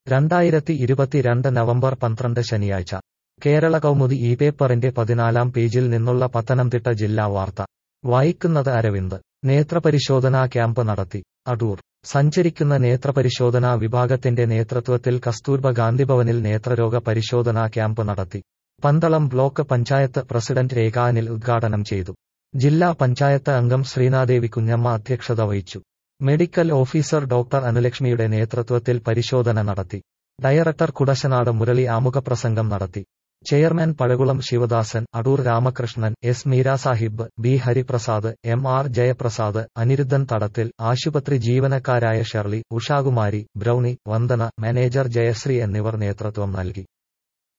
2022 November 12 ശനിയാഴ്ച കേരള കൗമുദി ഈ പേപ്പറിന്റെ 14-ാം പേജിൽ നിന്നുള്ള പത്തനംതിട്ട ജില്ലാ വാർത്ത വായിക്കുന്നത് അരവിന്ദ്. നേത്രപരിശോധനാ ക്യാമ്പ് നടത്തി. അടൂർ. സഞ്ചരിക്കുന്ന നേത്രപരിശോധനാ വിഭാഗത്തിന്റെ നേതൃത്വത്തിൽ കസ്തൂർബ ഗാന്ധിഭവനിൽ നേത്രരോഗ പരിശോധനാ ക്യാമ്പ് നടത്തി. പന്തളം ബ്ലോക്ക് പഞ്ചായത്ത് പ്രസിഡന്റ് രേഖ അനിൽ ഉദ്ഘാടനം ചെയ്തു. ജില്ലാ പഞ്ചായത്ത് അംഗം ശ്രീനാദേവി കുഞ്ഞമ്മ അധ്യക്ഷത വഹിച്ചു. മെഡിക്കൽ ഓഫീസർ ഡോക്ടർ അനുലക്ഷ്മിയുടെ നേതൃത്വത്തിൽ പരിശോധന നടത്തി. ഡയറക്ടർ കുടശനാട് മുരളി ആമുഖപ്രസംഗം നടത്തി. Chairman Pazhakulam Sivadasan, Adoor Ramakrishnan, S Meera Sahib, B Hariprasad, M R Jayaprasad, Aniruddhan Thadathil, ആശുപത്രി ജീവനക്കാരായ Shirley, Ushakumari, Brownie, Vandana, manager Jayasree എന്നിവർ നേതൃത്വം നൽകി.